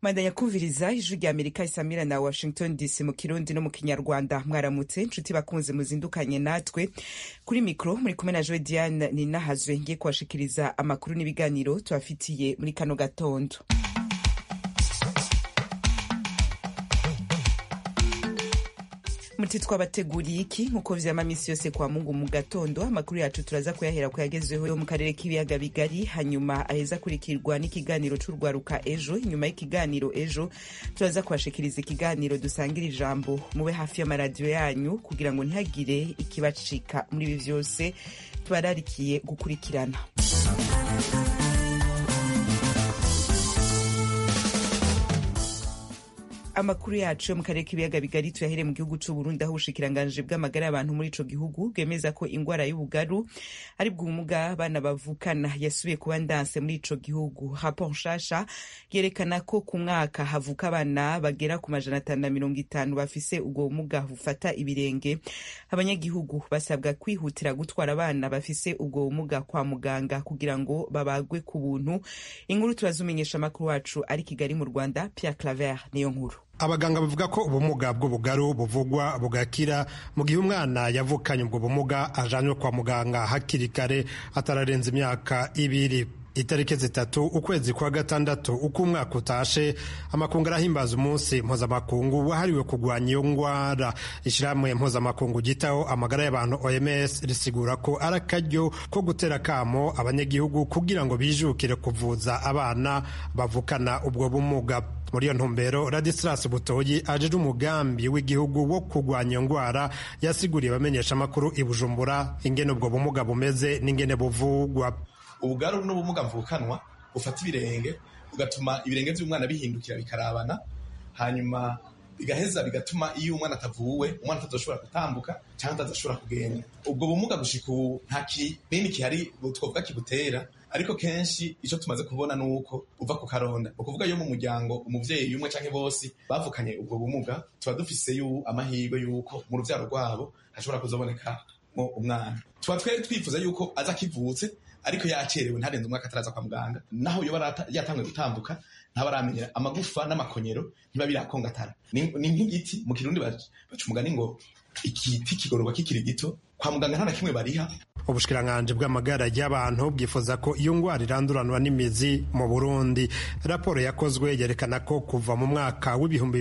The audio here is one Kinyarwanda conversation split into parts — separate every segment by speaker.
Speaker 1: Bandanya kumviriza ijwi rya Amerika isamira na Washington DC mu Kirundi no mu Kinyarwanda. Mwaramutse nshuti bakunze muzindukanye natwe kuri mikro muri kumwe na Joy Diane Ninahazwe ngiye kubashikiriza amakuru n'ibiganiro tubafitiye muri kano gatondo. Muti twabateguriye iki nkuko vyama misi yose kwa Mungu mu gatondo. Amakuru yacu turaza kuyahera ko yagezweho mu karere k'ibiyaga bigari, hanyuma aheza kurikirwa n'ikiganiro c'urwaruka ejo. Inyuma y'ikiganiro ejo turaza kubashikiriza ikiganiro dusangira ijambo. Mube hafi y'amaradiyo yanyu kugira ngo ntihagire ikibacika muri ibi vyose tubararikiye gukurikirana. Amakuru yacu yo mu karere k'ibiyaga bigari tuyahere mu gihugu c'u Burundi, aho ubushikiranganji bw'amagara y'abantu muri ico gihugu bwemeza ko ingwara y'ubugaru ari bw'ubumuga abana bavukana yasubiye kuba ndanse muri ico gihugu. Rapport nshasha yerekana ko ku mwaka havuka abana bagera ku 550 bafise ubwo bumuga bufata ibirenge. Abanyagihugu basabwa kwihutira gutwara abana bafise ubwo bumuga kwa muganga kugira ngo babagwe ku buntu. Inkuru turazumenyesha amakuru wacu ari Kigali mu Rwanda, Pierre Claver niyo nkuru.
Speaker 2: Abaganga bavuga ko ubumuga bw'ubugaru buvugwa bugakira mu gihe umwana yavukanye ubwo bumuga ajanywe kwa muganga hakiri kare atararenza imyaka 2. Itariki 3 ukwezi kwa gatandatu uko umwaka utashe, amakungu arahimbaza umunsi mpuzamakungu wahariwe kurwanya iyo ngwara. Ishirahamwe mpuzamakungu gitaho amagara y'abantu OMS risigura ko ari akaryo ko gutera kamo abanyagihugu kugira ngo bijukire kuvuza abana bavukana ubwo bumuga. Muri iyo ntumbero, Ladislas Butoyi ajeje umugambi w'igihugu wo kurwanya iyo ngwara yasiguriye abamenyesha amakuru i Bujumbura ingene ubwo bumuga bumeze n'ingene buvugwa.
Speaker 3: Ubugaru n'ubumuga mvukanwa bufata ibirenge bugatuma ibirenge by'umwana bihindukira bikarabana, hanyuma bigaheza bigatuma iyo umwana atavuwe umwana atazoshobora gutambuka cyangwa atazashobora kugenda. Ubwo bumuga gushika ubu nta kinini kihari twovuga kibutera, ariko kenshi ico tumaze kubona nuko uva ku karonda, ukuvuga yo mu muryango umuvyeyi umwe canke bose bavukanye ubwo bumuga, tuba dufise amahirwe yuko mu ruvyaro rwabo hashobora kuzoboneka umwana. Tuba twifuza yuko aza kivutse ariko yacerewe ntarenze umwaka ataraza kwa muganga, naho yo yatangiye gutambuka ntabaramenyera amagufa n'amakonyero ntiba birakongatara. Ni nk'igiti mu Kirundi baca umugani ngo igiti kigororwa kikiri gito, kwa muganga nta na kimwe bariha.
Speaker 2: Ubushikiranganji bw'amagara y'abantu bwifuza ko iyo ngwara iranduranwa n'imizi mu Burundi. Raporo yakozwe yerekana ko kuva mu mwaka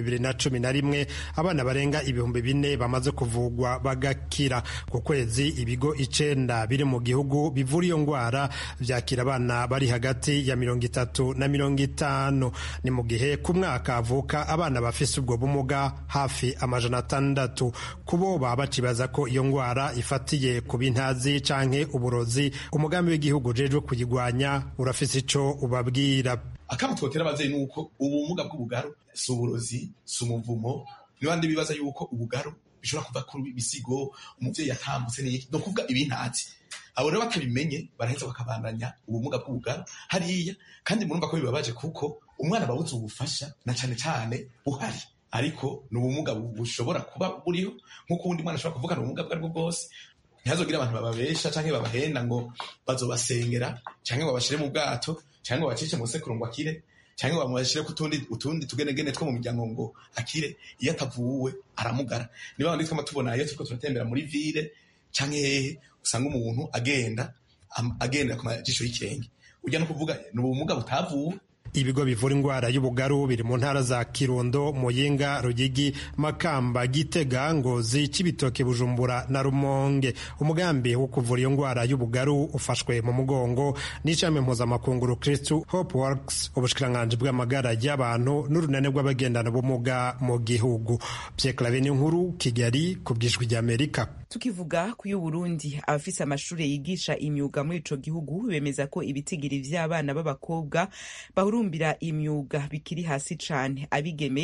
Speaker 2: w'2011 abana barenga 4,000 bamaze kuvugwa bagakira. Ku kwezi ibigo 9 biri mu gihugu bivura iyo ngwara vyakira abana bari hagati ya 30 na 50. Ni mu gihe ku mwaka avuka abana bafise ubwo bumuga hafi 600. Kubo baba bacibaza ko iyo ngwara ifatiye ku bintazi canke uburozi, umugambi w'igihugu ujejwe kuyigwanya urafise ico ubabwira.
Speaker 3: Akamu twotera abavyeyi nuko ubumuga bw'ubugaru si uburozi, si umuvumo. Nibandi bibaza yuko ubugaru bishobora kuva kuri bisigo umuvyeyi yatambutse n'iki, no kuvuga ibintazi. Abo rero batabimenye baraheza bakabandanya ubumuga bw'ubugaru hariya, kandi murumva ko bibabaje kuko umwana babuze ubufasha na cane cane buhari, ariko n'ubumuga bushobora kuba buriho nk'uko uwundi mwana ashobora kuvugana ubumuga bwo aribwo bwose. Ntihazogira abantu bababesha canke babahenda ngo bazobasengera canke babashire mu bwato canke babacishe mu sekuru ngo akire canke bamubashire ku utundi tugenegene two mu miryango ngo akire. Iyo atavuwe aramugara. Niba bandi twama tubona iyo turiko turatembera muri ville canke usanga umuntu agenda ku majisho y'ikirenge, ujya no kuvuga n'ubumuga butavuwe.
Speaker 2: Ibigo bivura ingwara y'ubugaru biri mu ntara za Kirundo, Muyinga, Ruyigi, Makamba, Gitega, Ngozi, Cibitoke, Bujumbura na Rumonge. Umugambi wo kuvura iyo ngwara y'ubugaru ufashwe mu mugongo n'ishami mpuzamakungu Kristu Hope Works, ubushikiranganji bw'amagara y'abantu n'urunane rw'abagendana ubumuga mu gihugu. Pierre Claver nkuru, Kigali, ku bw'ijwi ry'Amerika.
Speaker 1: Tukivuga ku y'Uburundi, abafise amashure yigisha imyuga muri ico gihugu bemeza ko ibitigiri vy'abana b'abakobwa bahurumbira imyuga bikiri hasi cane. Abigeme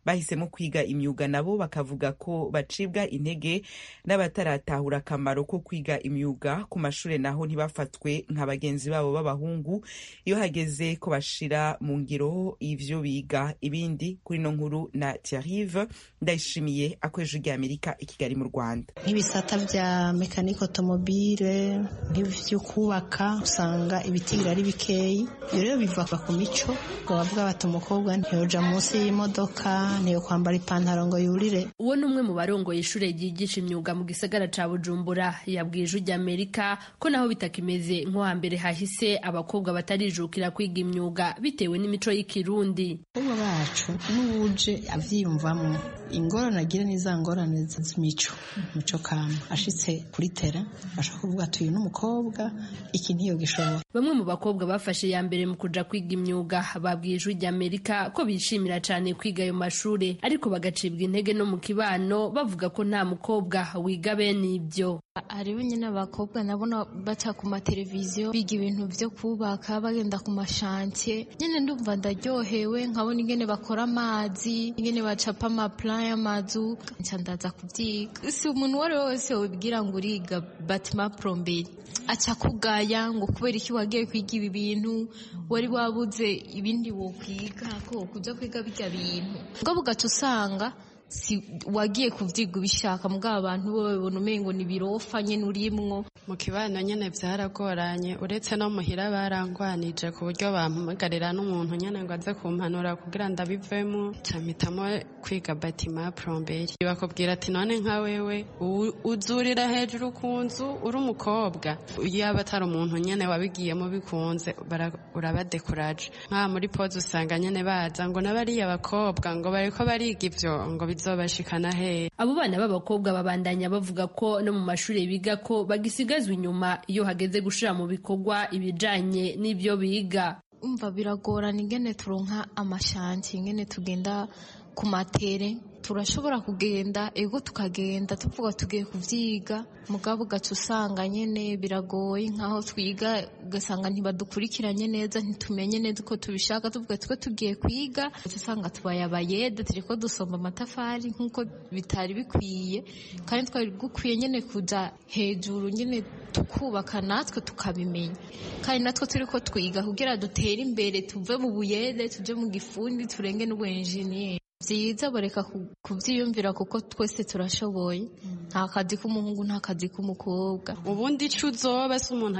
Speaker 1: bahisemo kwiga imyuga nabo bakavuga ko bacibwa intege n'abataratahura akamaro ko kwiga imyuga ku mashuri, naho ntibafatwe nka bagenzi babo b'abahungu iyo hageze ko bashira mu ngiro ivyo biga. Ibindi kuri no nkuru na Thierry Ndayishimiye akweje ry'Amerika i Kigali mu Rwanda.
Speaker 4: Nk'ibisata vya mekaniko automobile, nk'ivyo kubaka, usanga ibitigiri ari bikeyi. Rero biva ku mico, bavuga bati umukobwa ntiyoja munsi y'imodoka, niyo kwambara ipantaro ngo yurire.
Speaker 5: Uwo numwe mu barongoye ishure ryigisha imyuga mu gisagara ca Bujumbura yabwije ry'Amerika ko naho bitakimeze nko hambere hahise abakobwa batarijukira kwiga imyuga bitewe n'imico y'ikirundi.
Speaker 4: Ubu bacu n'uje avyiyumvamwo ingorane agira n'izangorane z'imico, mico kama ashitse kuri tera bashaka kuvuga ati uyu n'umukobwa iki ntiyo gishobora.
Speaker 5: Bamwe mu bakobwa bafashe ya mbere mu kuja kwiga imyuga babwije ry'Amerika ko bishimira cane kwiga ayo mashure, ariko bagacibwa intege no mu kibano bavuga ko nta mukobwa wiga bene ibyo.
Speaker 6: Hariho nyine abakobwa nabona baca ku mateleviziyo biga ibintu vyo kubaka bagenda ku mashantiye, nyene ndumva ndaryohewe nkabona ingene bakora amazi, ingene bacapa amaplan y'amazu, nca ndaza kuvyiga. Si umuntu wari wese wibwira ngo uriga bâtiment plomberi aca kugaya ngo kubera iki wagiye kwiga ibi bintu, wari wabuze ibindi wokwiga ko kuja kwiga bijya bintu ngo bugaca usanga si wagiye kuvyiga ubishaka, mugabo abantu bo babona umengo ni birofa nyene urimwo.
Speaker 7: Mu kibano nyene vyaragoranye, uretse no muhira barangwanije ku buryo bampamagarira n'umuntu nyene ngo aze kumpanura kugira ndabivemo, campitamo kwiga bâtiment plomberi. Bakubwira ati none nka wewe uzurira hejuru ku nzu uri umukobwa, yaba atari umuntu nyene wabigiyemo bikunze urabadekuraje. Nka muri pause usanga nyene baza ngo n'abariya bakobwa ngo bariko bariga ivyo ngo bizobashikana he.
Speaker 5: Abo bana b'abakobwa babandanya bavuga ko no mu mashuri biga ko bagisigazwa inyuma iyo hageze gushira mu bikorwa ibijanye n'ibyo biga.
Speaker 6: Umva biragorana ingene turonka amashanti, ingene tugenda ku matere, turashobora kugenda ego tukagenda tuvuga tugiye kuvyiga, mugabo gacu usanga nyene biragoye, nkaho twiga ugasanga ntibadukurikiranye neza, ntitumenye neza uko tubishaka, tuvuga twe tugiye kwiga usanga tubaye abayede turiko dusomba amatafari nkuko bitari bikwiye, kandi twari gukwiye nyene kuja hejuru nyene tukubaka natwe tukabimenya, kandi natwe turiko twiga kugira dutere imbere, tuve mu buyede tuje mu gifundi turenge n'ubuengineer. Vyiza bareka kuvyiyumvira kuko twese turashoboye, nta kazi k'umuhungu nta kazi k'umukobwa.
Speaker 7: Ubundi ico uzoba se umuntu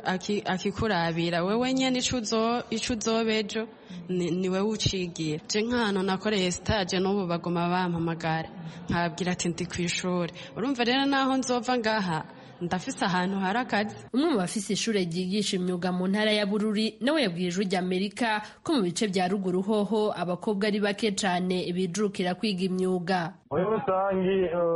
Speaker 7: akikurabira wewe nyene ico uzoba ejo ni wewe ucigiye. Je nk'ahantu nakoreye stage n'ubu bagoma bampamagara nkababwira ati ndi kw'ishuri, urumva rero naho nzova ngaha ndafise ahantu hari akazi.
Speaker 5: Umwe mu bafise ishure ryigisha imyuga mu ntara ya Bururi nawe yabwiye ijwi ry'Amerika ko mu bice vya ruguru hoho abakobwa ari bake cane bijukira kwiga imyuga.
Speaker 8: Muri rusangi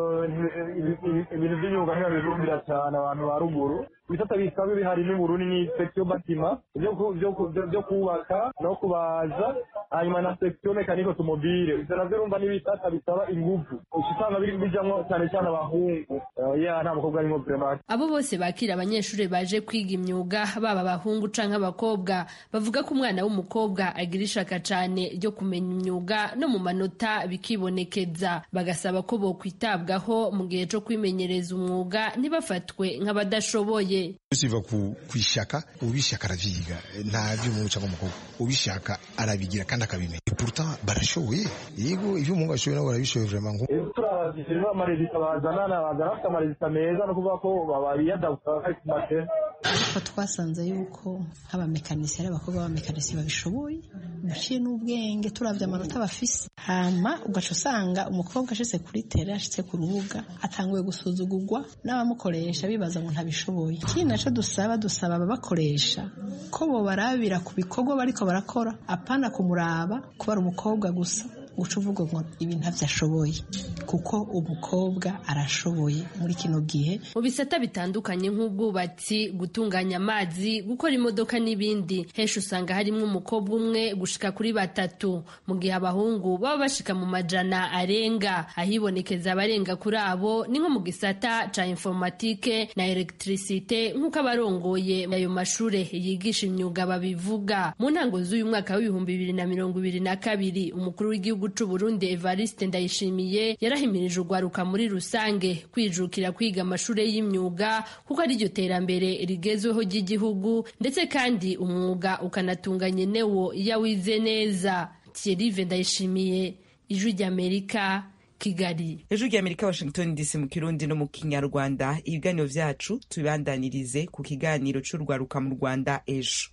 Speaker 8: ibintu by'imyuga ntibabirumbira cyane abantu ba ruguru. Ibisata bisaba bihari n'Uburundi ni section bâtiment byo kubaka no kubaza, hanyuma na section mekaniko automobile. Ivyo navyo urumva n'ibisata bisaba inguvu, usanga bijamwo cyane cyane abahungu. Nta mukobwa arimo vraiment.
Speaker 5: Abo bose bakira abanyeshuri baje kwiga imyuga baba abahungu canke abakobwa bavuga ko umwana w'umukobwa agira ishaka cane ryo kumenya imyuga no mu manota bikibonekeza, bagasaba ko bokwitabwaho mu gihe co kwimenyereza umwuga ntibafatwe nk'abadashoboye.
Speaker 9: Usiva kwishaka ubishaka aravyiga, nta vy'umuntu cyangwa umukobwa ubishaka arabigira kandi akabimenya. Pourtant barashoboye, yego ivyo umuntu ashoboye nabo barabishoboye vraiment.
Speaker 8: Turabashishira amarezita bazana afite amarezita meza no kuvuga ko babiyadabuka ku matera.
Speaker 4: Ariko twasanze yuko nk'abamekanisiye abakobwa b'abamekanisiye babishoboye muciye n'ubwenge turavye amanota bafise, hama ugaca usanga umukobwa ashitse kuri tere, ashitse ku rubuga atanguye gusuzugurwa n'abamukoresha bibaza ngo ntabishoboye. Ikindi naco dusaba ababakoresha ko bo barabira ku bikorwa bariko barakora, apana kumuraba kuba ari umukobwa gusa guca uvuga ngo ibi ntavyashoboye, kuko umukobwa arashoboye muri kino gihe
Speaker 5: mu bisata bitandukanye nk'ubwubatsi, gutunganya amazi, gukora imodoka n'ibindi. Henshi usanga harimo umukobwa umwe gushika kuri batatu, mu gihe abahungu baba bashika mu majana arenga. Ahibonekeza abarenga kuri abo ni nko mu gisata ca informatike na electricité nk'uko abarongoye ayo mashure yigisha imyuga babivuga. Mu ntango z'uyu mwaka w'ibihumbi 2022 umukuru w'igihugu c'u Burundi Evariste Ndayishimiye yarahimirije urwaruka muri rusange kwijukira kwiga amashure y'imyuga kuko ari ryo terambere rigezweho ry'igihugu, ndetse kandi umwuga ukanatunganya newo iyo wize neza. Thierry Ndayishimiye, Ijwi ry'Amerika, Kigali.
Speaker 1: Ijwi ry'Amerika, Washington DC mu Kirundi no mu Kinyarwanda. Ibiganiro vyacu tubibandanirize ku kiganiro c'urwaruka mu Rwanda ejo.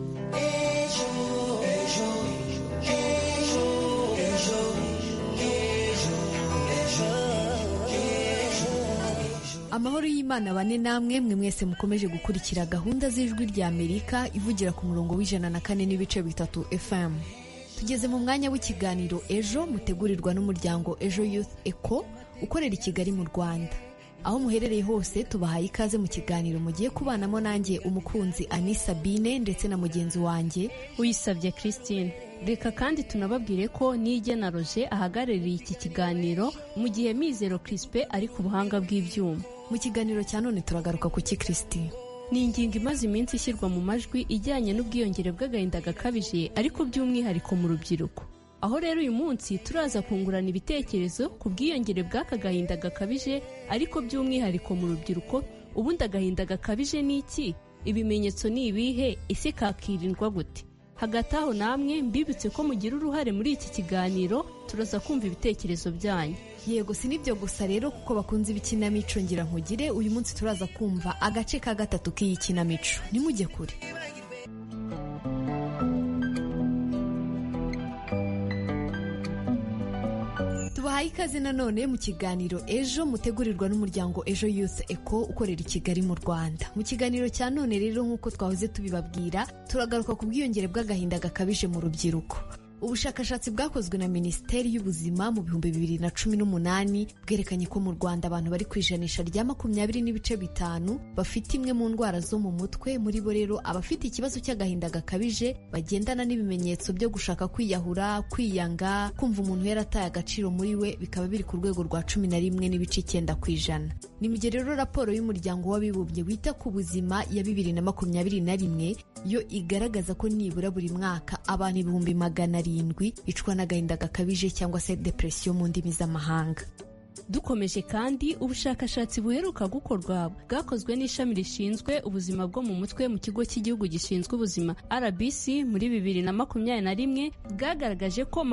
Speaker 10: Amahoro y'Imana bane namwe mwe mwese mukomeje gukurikira gahunda z'Ijwi ry'Amerika ivugira ku murongo w'104.3 FM. Tugeze mu mwanya w'ikiganiro ejo mutegurirwa n'umuryango Ejo Youth Eco ukorera i Kigali mu Rwanda. Aho muherereye hose tubahaye ikaze mu kiganiro mugiye kubanamo nanjye umukunzi Ani Sabine ndetse na mugenzi wanjye
Speaker 11: Uyisabye Christine. Reka kandi tunababwire ko Nigena Roger ahagarariye iki kiganiro mu gihe Mizero Crispe ari ku buhanga bw'ivyuma.
Speaker 10: Mu kiganiro cya none turagaruka ku ki Christine?
Speaker 11: Ni ingingo imaze iminsi ishyirwa mu majwi ijyanye n'ubwiyongere bw'agahinda gakabije ariko by'umwihariko mu rubyiruko. Aho rero uyu munsi turaza kungurana ibitekerezo ku bwiyongere bw'aka gahinda gakabije ariko by'umwihariko mu rubyiruko. Ubundi agahinda gakabije ni iki? Ibimenyetso ni ibihe? Ese kakirindwa gute? Hagati aho namwe mbibutse ko mugira uruhare muri iki kiganiro, turaza kumva ibitekerezo byanyu.
Speaker 10: Yego si nibyo gusa rero kuko bakunze ibikinamico ngira nkugire, uyu munsi turaza kumva agace ka gatatu k'iyi kinamico. Nimujye kure. Tubahaye ikaze nanone mu kiganiro ejo mutegurirwa n'umuryango Ejo Youth Eco ukorera i Kigali mu Rwanda. Mu kiganiro cya none rero nk'uko twahoze tubibabwira, turagaruka ku bwiyongere bw'agahinda gakabije mu rubyiruko. Ubushakashatsi bwakozwe na Minisiteri y'Ubuzima mu 2018 bwerekanye ko mu Rwanda abantu bari ku ijanisha rya 20.5 bafite imwe mu ndwara zo mu mutwe. Muri bo rero abafite ikibazo cy'agahinda gakabije bagendana n'ibimenyetso byo gushaka kwiyahura, kwiyanga, kumva umuntu yarataye agaciro muri we, bikaba biri ku rwego rwa 11.9%. Ni mu gihe rero raporo y'umuryango w'abibumbye wita ku buzima ya 2021 yo igaragaza ko nibura buri mwaka abantu 100,000 icwa n'agahinda gakabije cyangwa se depression mu ndimi z'amahanga.
Speaker 11: Dukomeje kandi ubushakashatsi buheruka gukorwa bwakozwe n'ishami rishinzwe ubuzima bwo mu mutwe mu kigo cy'igihugu gishinzwe ubuzima RBC muri 2021 bwagaragaje ko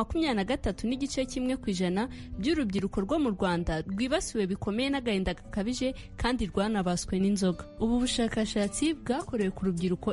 Speaker 11: 23.1% by'urubyiruko rwo mu Rwanda rwibasiwe bikomeye n'agahinda gakabije kandi rwanabaswe n'inzoga. Ubu bushakashatsi bwakorewe ku rubyiruko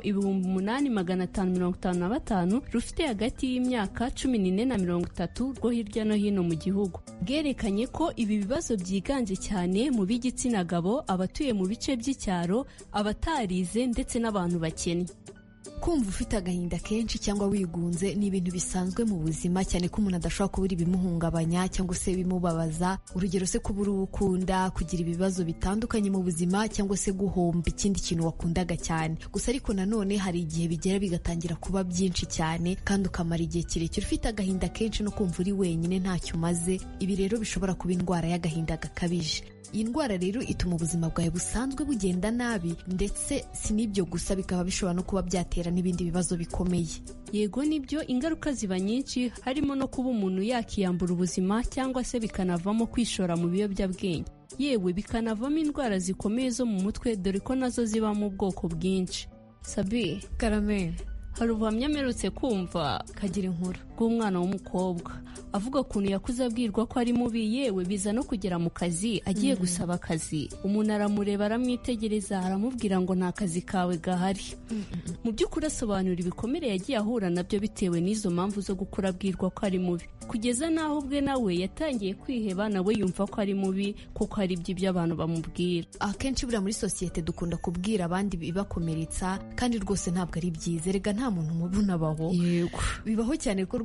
Speaker 11: 8,555 rufite hagati y'imyaka 14 na 30 rwo hirya no hino mu gihugu. Bwerekanye ko ibi bibazo byiganje cyane mu b'igitsina gabo, abatuye mu bice by'icyaro, abatarize ndetse n'abantu bakennye.
Speaker 10: Kumva ufite agahinda kenshi cyangwa wigunze ni ibintu bisanzwe mu buzima, cyane ko umuntu adashobora kubura ibimuhungabanya cyangwa se bimubabaza. Urugero se kubura ukunda, kugira ibibazo bitandukanye mu buzima cyangwa se guhomba ikindi kintu wakundaga cyane. Gusa ariko nanone hari igihe bigera bigatangira kuba byinshi cyane kandi ukamara igihe kirekire ufite agahinda kenshi no kumva uri wenyine ntacyo umaze. Ibi rero bishobora kuba indwara y'agahinda gakabije. Iyi ndwara rero ituma ubuzima bwawe busanzwe bugenda nabi, ndetse si n'ibyo gusa, bikaba bishobora no kuba byatera n'ibindi bibazo bikomeye.
Speaker 11: Yego nibyo, ingaruka ziba nyinshi, harimo no kuba umuntu yakiyambura ubuzima cyangwa se bikanavamo kwishora mu biyobyabwenge. Yewe bikanavamo indwara zikomeye zo mu mutwe, dore ko nazo ziba mu bwoko bwinshi. Sabi
Speaker 10: Karamel,
Speaker 11: hari ubuhamya mperutse kumva
Speaker 10: kagira inkuru
Speaker 11: bw'umwana w'umukobwa avuga ukuntu yakuze abwirwa ko ari mubi, yewe biza no kugera mu kazi agiye gusaba akazi, umuntu aramureba aramwitegereza aramubwira ngo nta kazi kawe gahari. Mu by'ukuri asobanura ibikomere yagiye ahura nabyo bitewe n'izo mpamvu zo gukura abwirwa ko ari mubi, kugeza n'aho ubwe nawe yatangiye kwiheba, nawe yumva ko ari mubi kuko hari ibyo abantu bamubwira.
Speaker 10: Akenshi buriya muri sosiyete dukunda kubwira abandi bibakomeretsa, kandi rwose ntabwo ari byiza. Rega nta muntu mubi unabaho.
Speaker 11: Yego,
Speaker 10: bibaho cyane ko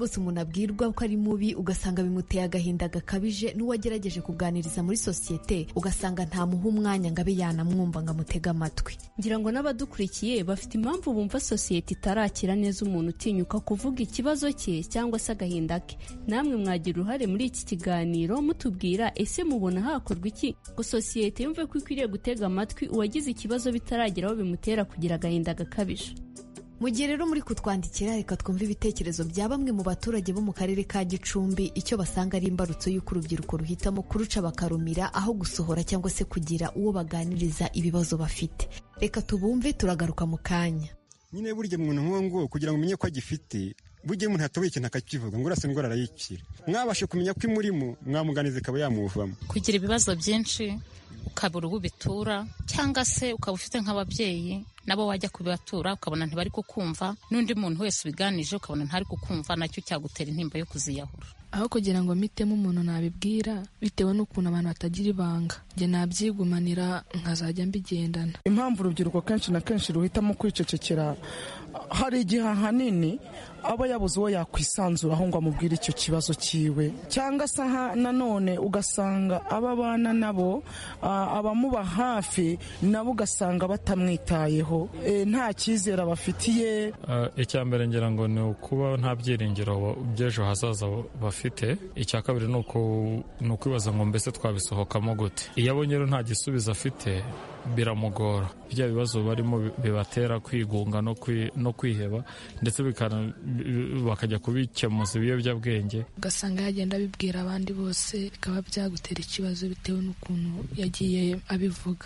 Speaker 10: rwose umuntu abwirwa ko ari mubi ugasanga bimuteye agahinda gakabije, n'uwagerageje kuganiriza muri sosiyete ugasanga ntamuha umwanya ngo abe yanamwumva ngo amutege amatwi.
Speaker 11: ngira ngo n'abadukurikiye bafite impamvu bumva sosiyete itarakira neza umuntu utinyuka kuvuga ikibazo cye cyangwa se agahinda ke. Namwe mwagira uruhare muri iki kiganiro mutubwira ese mubona hakorwa iki ngo sosiyete yumve ko ikwiriye gutega amatwi uwagize ikibazo bitarageraho bimutera kugira agahinda gakabije.
Speaker 10: Mu gihe rero muri kutwandikira, reka twumve ibitekerezo bya bamwe mu baturage bo mu karere ka Gicumbi icyo basanga ari imbarutso y'uko urubyiruko ruhitamo kuruca bakarumira aho gusohora cyangwa se kugira uwo baganiriza ibibazo bafite. Reka tubumve, turagaruka mu kanya.
Speaker 12: Nyine burya umuntu nk'uwo ngo kugira ngo umenye ko agifite, burya umuntu hatowe ikintu akakivuga ngo urasa indwara arayikira. Mwabashe kumenya ko imurimo mwamuganiza ikaba yamuvamo.
Speaker 13: Kugira ibibazo byinshi ukabura ubu bitura, cyangwa se ukaba ufite nk'ababyeyi nabo wajya kubibatura ukabona ntibari kukumva, n'undi muntu wese ubiganije ukabona ntari kukumva, nacyo cyagutera intimba yo kuziyahura.
Speaker 14: Aho kugira ngo mitemo umuntu nabibwira bitewe n'ukuntu abantu batagira ibanga, njye nabyigumanira nkazajya mbigendana.
Speaker 15: Impamvu urubyiruko kenshi na kenshi ruhitamo kwicecekera, hari igihe ahanini aba yabuze uwo yakwisanzuraho ngo amubwire icyo kibazo cyiwe, cyangwa se nanone ugasanga aba bana nabo abamuba hafi nabo ugasanga batamwitayeho, nta cyizere abafitiye.
Speaker 16: Icya mbere ngira ngo ni ukuba nta byiringiro by'ejo hazaza bafite. Icya kabiri ni ukwibaza ngo mbese twabisohokamo gute. Iyo abonye rero nta gisubizo afite biramugora, bya bibazo barimo bibatera kwigunga no kwiheba, ndetse bakajya kubikemuza ibiyobyabwenge,
Speaker 14: ugasanga yagenda abibwira abandi bose bikaba byagutera ikibazo bitewe n'ukuntu yagiye abivuga.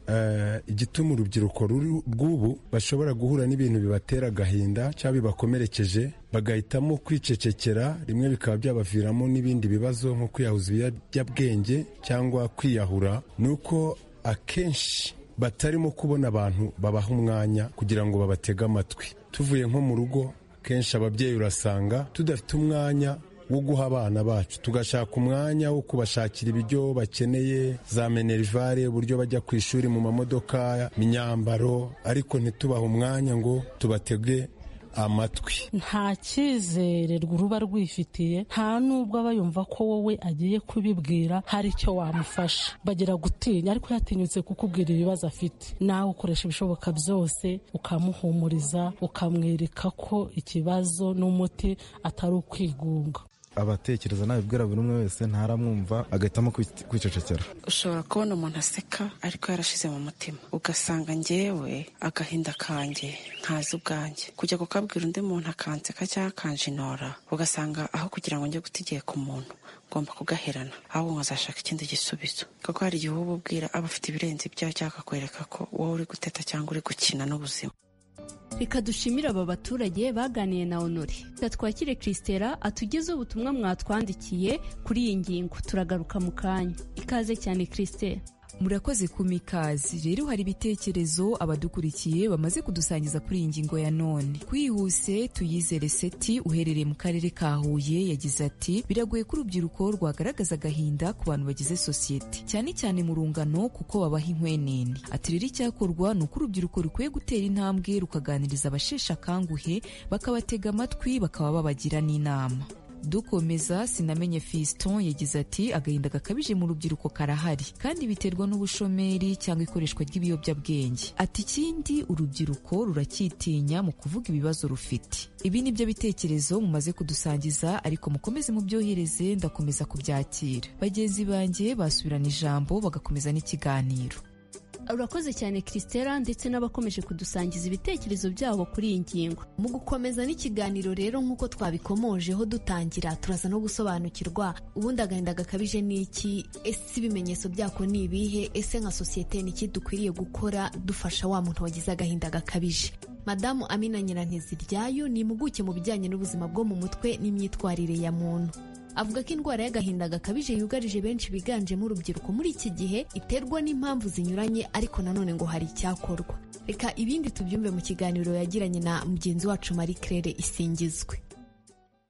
Speaker 17: Igituma urubyiruko rw'ubu bashobora guhura n'ibintu bibatera agahinda cyangwa bibakomerekeje bagahitamo kwicecekera, rimwe bikaba byabaviramo n'ibindi bibazo nko kwiyahuza ibiyobyabwenge cyangwa kwiyahura, ni uko akenshi batarimo kubona abantu babaha umwanya kugira ngo babatege amatwi. Tuvuye nko mu rugo, kenshi ababyeyi urasanga tudafite umwanya wo guha abana bacu, tugashaka umwanya wo kubashakira ibiryo bakeneye, za minerivare, uburyo bajya ku ishuri mu mamodoka, imyambaro, ariko ntitubahe umwanya ngo tubatege amatwi.
Speaker 18: Nta cyizere ruba rwifitiye, nta nubwo aba yumva ko wowe agiye kubibwira hari icyo wamufasha. Bagira gutinya, ariko yatinyutse kukubwira ibibazo afite, nawe ukoresha ibishoboka byose ukamuhumuriza, ukamwereka ko ikibazo n'umuti atari ukwigunga.
Speaker 19: Abatekereza nabibwira buri umwe wese ntaramwumva agahitamo kwicecekera.
Speaker 20: Ushobora kubona umuntu aseka ariko yarashize mu mutima, ugasanga njyewe agahinda kanjye ntazi ubwanjye, kujya kukabwira undi muntu akanseka cyangwa akanjinora, ugasanga aho kugira ngo njye gutigiye ku muntu ngomba kugaherana, ahubwo nkazashaka ikindi gisubizo, kuko hari igihe uba ubwira aba afite ibirenze ibyawe cyangwa akakwereka ko wowe uri guteta cyangwa uri gukina n'ubuzima.
Speaker 11: Reka dushimire aba baturage baganiye na Honore. Reka twakire Christella atugeze ubutumwa mwatwandikiye kuri iyi ngingo. Turagaruka mu kanya. Ikaze cyane Christella.
Speaker 21: Murakoze kumikazi. Rero hari ibitekerezo abadukurikiye bamaze kudusangiza kuri iyi ngingo ya none. Kwihuse Tuyizere Seti uherereye mu karere ka Huye yagize ati biragoye ko urubyiruko rwagaragaza agahinda ku bantu bagize sosiyete, cyane cyane mu rungano kuko babaha inkwenene. Ati rero icyakorwa ni uko urubyiruko rukwiye gutera intambwe rukaganiriza abasheshe akanguhe, bakabatega amatwi, bakaba babagira n'inama. Dukomeza Sinamenye Fiston yagize ati agahinda gakabije mu rubyiruko karahari kandi biterwa n'ubushomeri cyangwa ikoreshwa ry'ibiyobyabwenge. Ati ikindi urubyiruko ruracyitinya mu kuvuga ibibazo rufite. Ibi ni byo bitekerezo mumaze kudusangiza, ariko mukomeze mubyohereze ndakomeza kubyakira. Bagenzi banjye basubirana ijambo bagakomeza n'ikiganiro.
Speaker 11: Urakoze cyane Christella ndetse n'abakomeje kudusangiza ibitekerezo byabo kuri iyi ngingo.
Speaker 10: Mu gukomeza n'ikiganiro rero nk'uko twabikomojeho dutangira, turaza no gusobanukirwa ubundi agahinda gakabije ni iki, ese ibimenyetso byako ni ibihe, ese nka sosiyete ni iki dukwiriye gukora dufasha wa muntu wagize agahinda gakabije. Madamu Amina Nyiranteziryayo ni impuguke mu bijyanye n'ubuzima bwo mu mutwe n'imyitwarire ya muntu. Avuga ko indwara y'agahinda gakabije yugarije benshi biganjemo urubyiruko muri iki gihe iterwa n'impamvu zinyuranye, ariko nanone ngo hari icyakorwa. Reka ibindi tubyumve mu kiganiro yagiranye na mugenzi wacu Marie Claire Isingizwe.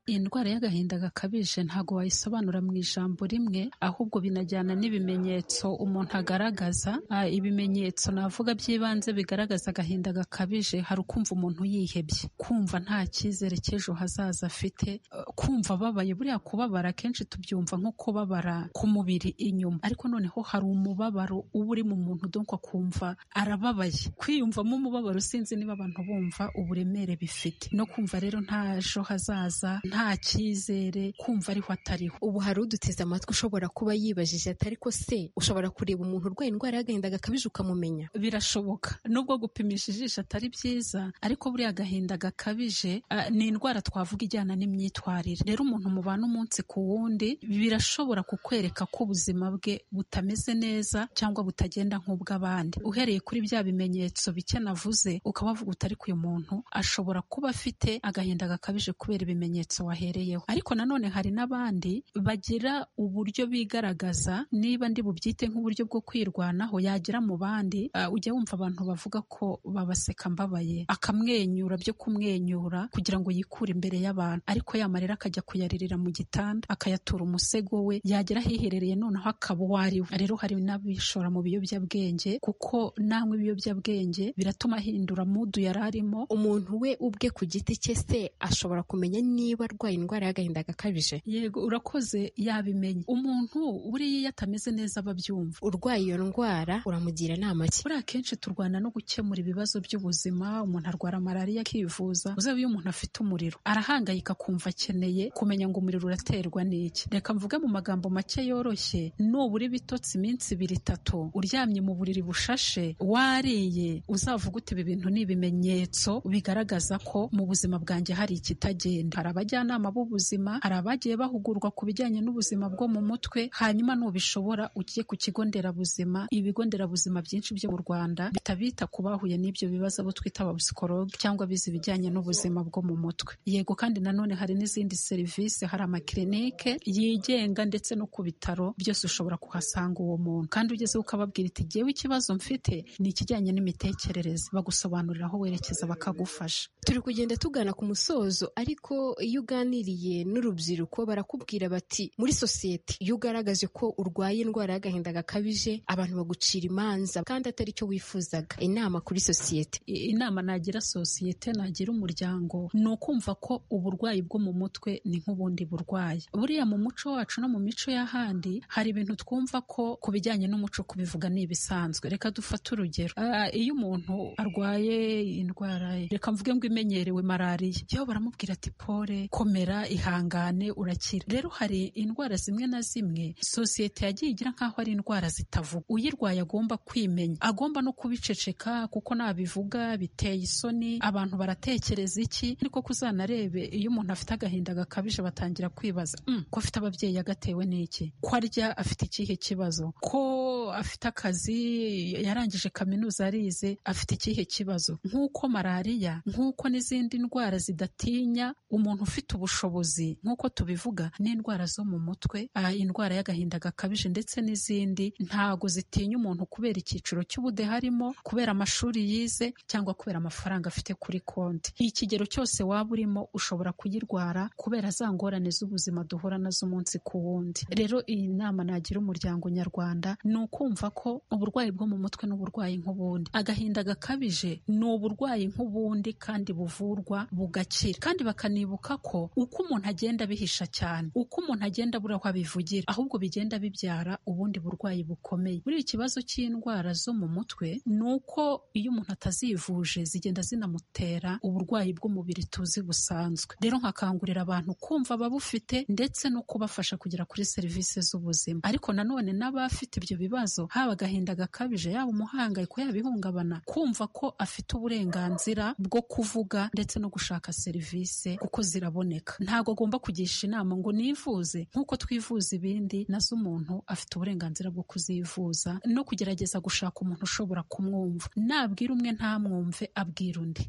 Speaker 3: indwara y'agahinda gakabije ntago wayisobanura mu ijambo rimwe, ahubwo binajyana n'ibimenyetso umuntu agaragaza. Ibimenyetso navuga by'ibanze bigaragaza agahinda gakabije, hari ukumva umuntu yihebye, kumva nta cyizere cy'ejo hazaza afite, kumva ababaye. Buriya kubabara kenshi tubyumva nko kubabara ku mubiri inyuma, ariko noneho hari umubabaro uba uri mu muntu donc akumva arababaye. Kwiyumvamo umubabaro sinzi niba abantu bumva uburemere bifite, no kumva rero nta ejo hazaza, nta cyizere, kumva ariho atariho.
Speaker 10: Ubu hari uduteze amatwi ushobora kuba yibajije ati ariko se ushobora kureba umuntu urwaye indwara y'agahinda gakabije ukamumenya?
Speaker 3: Birashoboka, nubwo gupimisha ijisho atari byiza, ariko buriya agahinda gakabije ni indwara twavuga ijyana n'imyitwarire. Rero umuntu mubana umunsi ku wundi birashobora kukwereka ko ubuzima bwe butameze neza cyangwa butagenda nk'ubw'abandi. Uhereye kuri bya bimenyetso bike navuze, ukaba wavuga uti ariko uyu muntu ashobora kuba afite agahinda gakabije kubera ibimenyetso wahereyeho. Ariko nanone hari n'abandi bagira uburyo bigaragaza, niba ndi bubyite nk'uburyo bwo kwirwanaho, yagira mu bandi. Ujya wumva abantu bavuga ko babaseka mbabaye, akamwenyura byo kumwenyura kugira ngo yikure imbere y'abantu, ariko yamarira akajya kuyaririra mu gitanda, akayatura umusego we, yagera ahiherereye noneho akaba uwo ari we. Rero hari n'abishora mu biyobyabwenge, kuko namwe ibiyobyabwenge biratuma ahindura mudu yari arimo.
Speaker 10: Umuntu we ubwe ku giti cye se ashobora kumenya niba arwaye indwara y'agahinda gakabije?
Speaker 3: Yego, urakoze, yabimenya. Umuntu buriya iyo atameze neza ababyumva.
Speaker 10: Urwaye iyo ndwara uramugira inama ki?
Speaker 3: Buriya akenshi turwana no gukemura ibibazo by'ubuzima. Umuntu arwara malariya akivuza, uzaba iyo umuntu afite umuriro arahangayika, kumva akeneye kumenya ngo umuriro uraterwa n'iki. Reka mvuge mu magambo make yoroshye, nubura ibitotsi iminsi 2-3 uryamye mu buriri bushashe, wariye, uzavuga uti ibi bintu ni ibimenyetso bigaragaza ko mu buzima bwanjye hari ikitagenda. Hari abajyanama b'ubuzima, hari abagiye bahugurwa ku bijyanye n'ubuzima bwo mu mutwe, hanyuma nubishobora ugiye ku kigo nderabuzima. Ibigo nderabuzima byinshi byo mu Rwanda bitabita ku bahuye n'ibyo bibazo, abo twita abapsikologe cyangwa bize ibijyanye n'ubuzima bwo mu mutwe. Yego, kandi nanone hari n'izindi serivisi, hari amakilinike yigenga ndetse no ku bitaro byose ushobora kuhasanga uwo muntu, kandi ugeze ukababwira iti jyewe ikibazo mfite ni ikijyanye n'imitekerereze, bagusobanurira aho werekeza bakagufasha.
Speaker 10: Turi kugenda tugana ku musozo, ariko iyo uganiriye n'urubyiruko barakubwira bati muri sosiyete iyo ugaragaje ko urwaye indwara y'agahinda gakabije abantu bagucira imanza kandi atari cyo wifuzaga. Inama kuri sosiyete?
Speaker 3: Inama nagira sosiyete, nagira umuryango, ni ukumva ko uburwayi bwo mu mutwe ni nk'ubundi burwayi. Buriya mu muco wacu no mu mico y'ahandi hari ibintu twumva ko ku bijyanye n'umuco kubivuga ni ibisanzwe. Reka dufate urugero, iyo umuntu arwaye indwara, reka mvuge ngo imenyerewe malariya, yo baramubwira ati pole, komera, ihangane, urakira. Rero hari indwara zimwe na zimwe sosiyete yagiye igira nk'aho ari indwara zitavuga. Uyirwaye agomba kwimenya, agomba no kubiceceka, kuko nabivuga biteye isoni, abantu baratekereza iki. Ariko kuzanarebe iyo umuntu afite agahinda gakabije batangira kwibaza ko afite ababyeyi agatewe n'iki, ko arya afite ikihe kibazo, ko afite akazi yarangije kaminuza arize afite ikihe kibazo. Nk'uko malariya, nk'uko n'izindi ndwara zidatinya umuntu ufite ubushobozi, nk'uko tubivuga n'indwara zo mu mutwe, indwara y'agahinda gakabije ndetse n'izindi, ntago zitinya umuntu kubera icyiciro cy'ubudehe harimo, kubera amashuri yize cyangwa kubera amafaranga afite kuri konti. Ikigero cyose waba urimo ushobora kuyirwara kubera za ngorane z'ubuzima duhura nazo umunsi ku wundi. Rero iyi nama nagira umuryango nyarwanda ni ukumva ko uburwayi bwo mu mutwe n'uburwayi nk'ubundi. Agahinda gakabije ni uburwayi nk'ubundi kandi buvurwa bugakira, kandi bakanibuka ko uko umuntu agenda abihisha cyane, uko umuntu agenda abura aho abivugira, ahubwo bigenda bibyara ubundi burwayi bukomeye. Muri iki kibazo cy'indwara zo mu mutwe ni uko iyo umuntu atazivuje zigenda zinamutera uburwayi bw'umubiri tuzi busanzwe. Rero nkakangurira abantu kumva ababufite ndetse no kubafasha kugera kuri serivisi z'ubuzima. Ariko nanone n'abafite ibyo bibazo, haba agahinda gakabije, yaba umuhangayiko, yaba ihungabana, kumva ko afite uburenganzira bwo kuvuga ndetse no gushaka serivisi kuko ziraboneka. Ntabwo agomba kugisha inama ngo nivuze nk'uko twivuza ibindi, nazo umuntu afite uburenganzira bwo kuzivuza no kugerageza gushaka umuntu ushobora kumwumva. Nabwira umwe ntamwumve, abwira undi.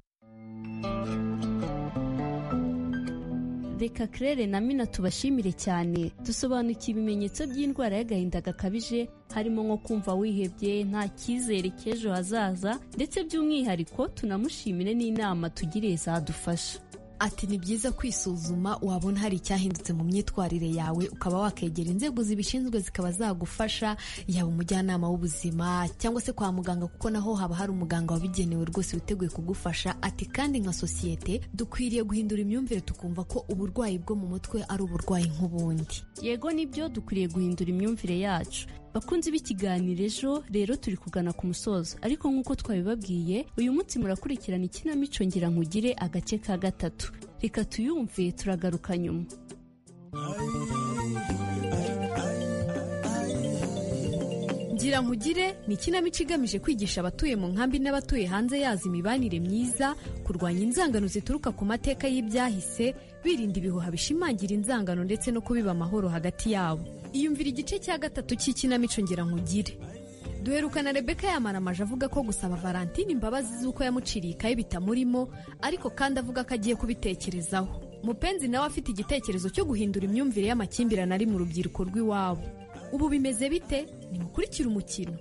Speaker 11: Reka Claire na Mina tubashimire cyane. Dusobanukiye ibimenyetso by'indwara y'agahinda gakabije, harimo nko kumva wihebye, nta cyizere cy'ejo hazaza, ndetse by'umwihariko tunamushimire n'inama tugiriye zadufasha.
Speaker 10: ati ni byiza kwisuzuma wabona hari icyahindutse mu myitwarire yawe ukaba wakegera inzego zibishinzwe zikaba zagufasha, yaba umujyanama w'ubuzima cyangwa se kwa muganga, kuko naho haba hari umuganga wabigenewe rwose witeguye kugufasha. Ati kandi nka sosiyete dukwiriye guhindura imyumvire tukumva ko uburwayi bwo mu mutwe ari uburwayi nk'ubundi.
Speaker 11: Yego nibyo, dukwiriye guhindura imyumvire yacu. Bakunzi b'ikiganiro ejo rero turi kugana ku musozo, ariko nk'uko twabibabwiye uyu munsi murakurikirana ikinamico ngira nkugire agace ka 3. Reka tuyumve turagaruka nyuma.
Speaker 10: Ngira nkugire ni ikinamico igamije kwigisha abatuye mu nkambi n'abatuye hanze yazo imibanire myiza, kurwanya inzangano zituruka ku mateka y'ibyahise, birinda ibihuha bishimangira inzangano ndetse no kubiba amahoro hagati yabo. Iyumvira igice cya 3 cy'ikinamico ngira nkugire. Duherukana Rebeka yamaramaje avuga ko gusaba Valentine imbabazi z'uko yamuciriye ikaye bitamurimo, ariko kandi avuga ko agiye kubitekerezaho. Mupenzi nawe afite igitekerezo cyo guhindura imyumvire y'amakimbirane ari mu rubyiruko rw'iwabo. Ubu bimeze bite? Nimukurikire umukino.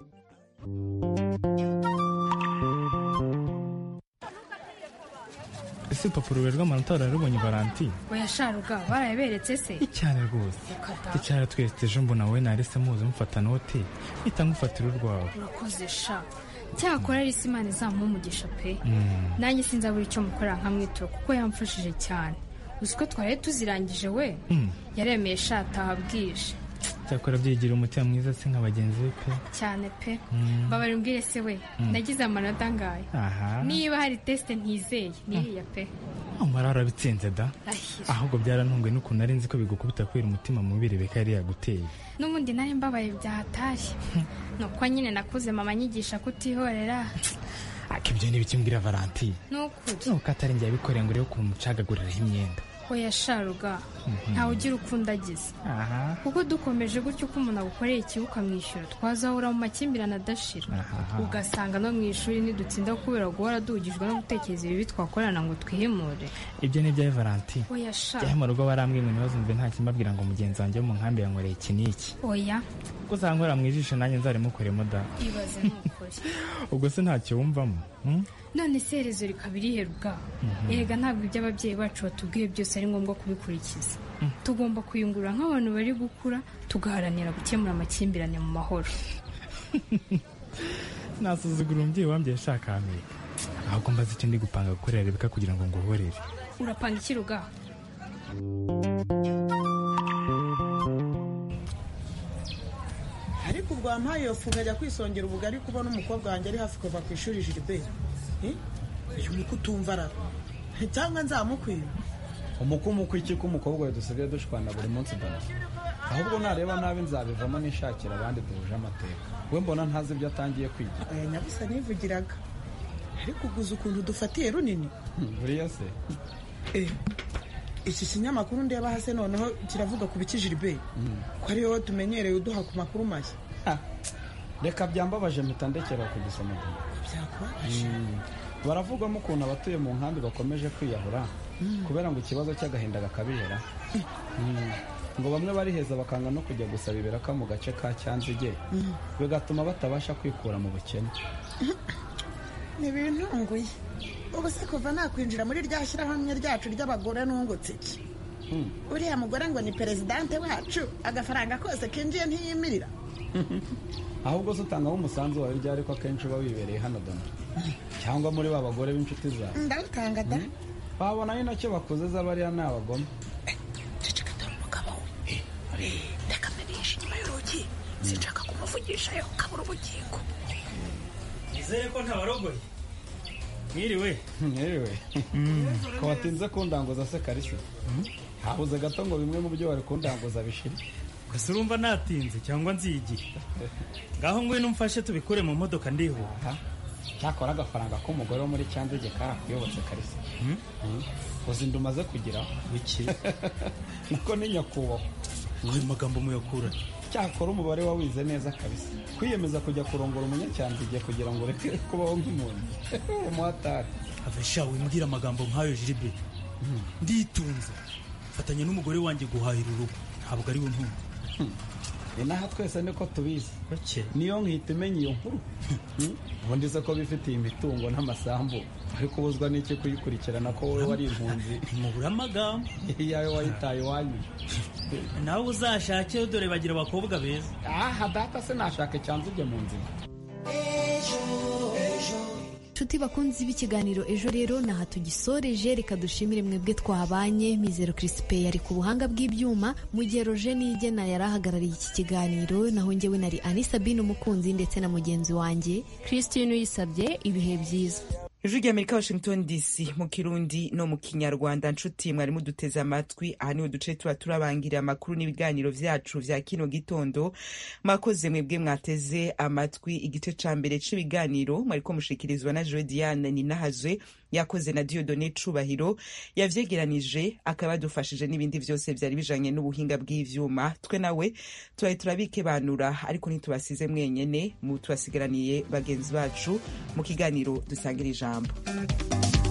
Speaker 2: Ese urupapuro rw'amanota wararubonye Valentine?
Speaker 22: Oya sharuga barayaberetse se?
Speaker 2: Cyane rwose. Icyara twese ejo mbona wowe na Alice muze mufata note mpita ngufatira urwawe.
Speaker 22: Urakoze sha. Cyakora Alice Imana izamuha umugisha pe. Nanjye sinzabura icyo mukora nkamwitura kuko yamfashije cyane. Uziko twari tuzirangije we yaremeye shataha bwije.
Speaker 2: Cyakora byigira umutima mwiza se nka bagenzi be pe.
Speaker 22: Cyane pe. Babari mbwire se we nagize amanota ngaye. Niba hari test ntizeye niriya pe.
Speaker 2: Amarara bitsinze da. Ahubwo byarantunguye n'ukuntu ari nzi ko bigukubita kwira umutima mubi Rebeka yari yaguteye.
Speaker 22: N'ubundi nari mbabaye byahatari. Nuko nyine nakuze mama nyigisha kutihorera.
Speaker 2: Akibyo nibikimbwira Valentine.
Speaker 22: Nukuri.
Speaker 2: Nuko atari njye yabikoreye ngo rero kumucagagurira imyenda.
Speaker 22: Oya sharuga ntawe ugira ukunda agize. Kuko dukomeje gutyo ko umuntu agukoreye ikibi ukamwishyura twazahura mu makimbirane adashira. Ugasanga no mu ishuri ntidutsinda kubera guhora duhugijwe no gutekereza ibibi twakorana ngo twihemure.
Speaker 2: Ibyo ni bya Valentine.
Speaker 22: Oya sha.
Speaker 2: Jya mu rugo barambwiye ngo ntibazumve nta kimbabwira ngo mugenzi wanjye mu nkambi yankoreye iki n'iki.
Speaker 22: Oya.
Speaker 2: Ubwo uzankora mu ijisho nanjye nzaremukoremo da.
Speaker 22: Ibaze n'ukuri.
Speaker 2: Ubwo se ntacyo wumvamo?
Speaker 22: None se iherezo rikaba iriheruka. Erega ntabwo ibyo ababyeyi bacu batubwiye byose ari ngombwa kubikurikiza. Tugomba kuyungurura nk'abantu bari gukura tugaharanira gukemura amakimbirane mu mahoro.
Speaker 2: Nasuzugura umubyeyi wambye ashaka Amerika. Ahubwo mbaze icyo ndi gupanga gukorera Rebeka kugira ngo nguhorere.
Speaker 22: Urapanga iki ruga?
Speaker 23: Ariko ubwo wampaye iyo fu nkajya kwisongera ubugari kubona umukobwa wanjye ari hafi kuva ku ishuri Gilbert. Uyu muko utumva ara. Cyangwa nzamukwiba.
Speaker 24: Umuko iki ko umukobwa we dusigaye dushwana buri munsi dana. Ahubwo nareba nabi nzabivamo nishakira abandi duhuje amateka. We mbona ntazi ibyo atangiye kwiga.
Speaker 23: Nyabusa nivugiraga. Ariko uguze ukuntu dufatiye runini.
Speaker 24: Buriya se.
Speaker 23: Iki kinyamakuru ndeba hase noneho kiravuga ku biki Gilbert. Ko ari wowe tumenyereye uduha ku makuru mashya.
Speaker 24: Reka byambabaje mitandekera kugisoma.
Speaker 23: Byakwaje.
Speaker 24: Baravugamo ukuntu abatuye mu nkambi bakomeje kwiyahura kubera ngo ikibazo cy'agahinda gakabihera. Ngo bamwe bariheza bakanga no kujya gusaba ibiraka mu gace ka Cyanzige bigatuma batabasha kwikura mu bukene.
Speaker 23: Ni ibintu nguye. Ubu se kuva nakwinjira muri rya shyirahamwe ryacu ry'abagore nungutse iki? Uriya mugore ngo ni presidente wacu agafaranga kose kinjiye ntiyimirira.
Speaker 24: Ahubwo se utangaho umusanzu wawe ryari ko akenshi uba wibereye hano dona cyangwa muri ba bagore b'inshuti zawe.
Speaker 23: Ndawutanga da.
Speaker 24: Babona ni nacyo bakuze z'abariya ni abagome.
Speaker 23: Ceceka dore umugabo. Reka menisha inyuma y'urugi. Sinshaka kumuvugisha yo kabura ubugingo.
Speaker 25: Nizere ko ntabarogoye. Mwiriwe.
Speaker 24: Mwiriwe. Ko watinze kundanguza se Kalisa. Habuze gato ngo bimwe mu byo wari kundanguza bishira.
Speaker 25: Gusa urumva natinze cyangwa nzigiye. Ngaho ngwino umfashe tubikure mu modoka ndihuta.
Speaker 24: Cyakora agafaranga k'umugore wo muri Cyanzige karakuyobotse Kalisa. Uzi ndumaze kugira
Speaker 25: wiki.
Speaker 24: Nako ni nyakubahwa.
Speaker 25: Uyu magambo muyakura.
Speaker 24: Cyakora umubare wawize neza kabisa. Kwiyemeza kujya kurongora umunyacyanzige kugira ngo ureke kubaho nk'umuntu. Umuhatari.
Speaker 25: Avesha wimbwira amagambo nk'ayo Gilbert. Nditunze. Fatanya n'umugore wanjye guhahira urugo. Ntabwo ari we ntumva.
Speaker 24: inaha twese niko tubizi niyo nkihita imenya iyo nkuru ubundi se ko bifitiye imitungo n'amasambu ariko ubuzwa n'iki kuyikurikirana ko wowe wari impunzi
Speaker 25: mubura amagambo
Speaker 24: iyawe wayitaye iwanyu
Speaker 25: nawe uzashake dore bagira abakobwa beza
Speaker 24: aha data se nashake cyanze ujye mu nzira.
Speaker 10: nshuti bakunzi b'ikiganiro ejo rero naha tugisoreje, reka dushimire mwebwe twabanye. Mizero Crispin yari ku buhanga bw'ibyuma, mu gihe Roger Nigena yari ahagarariye iki kiganiro, naho njyewe nari Ani Sabine umukunzi ndetse na mugenzi wanjye
Speaker 11: Christine Uyisabye. Ibihe byiza.
Speaker 1: Ijwi ry'Amerika, Washington DC, mu Kirundi no mu Kinyarwanda. Nshuti mwari muduteze amatwi, aha niho duce tuba turabangira amakuru n'ibiganiro vyacu vya kino gitondo. Mwakoze mwebwe mwateze amatwi igice ca mbere c'ibiganiro, mwariko mushikirizwa na Joe Diane Ninahazwe, yakoze na Dieudonné Cubahiro, yavyegeranije akaba dufashije n'ibindi vyose vyari bijanye n'ubuhinga bw'ivyuma. Twe nawe tubaye turabikebanura, ariko ntitubasize mwenyene, mu tubasigaraniye bagenzi bacu mu kiganiro dusangira ijambo.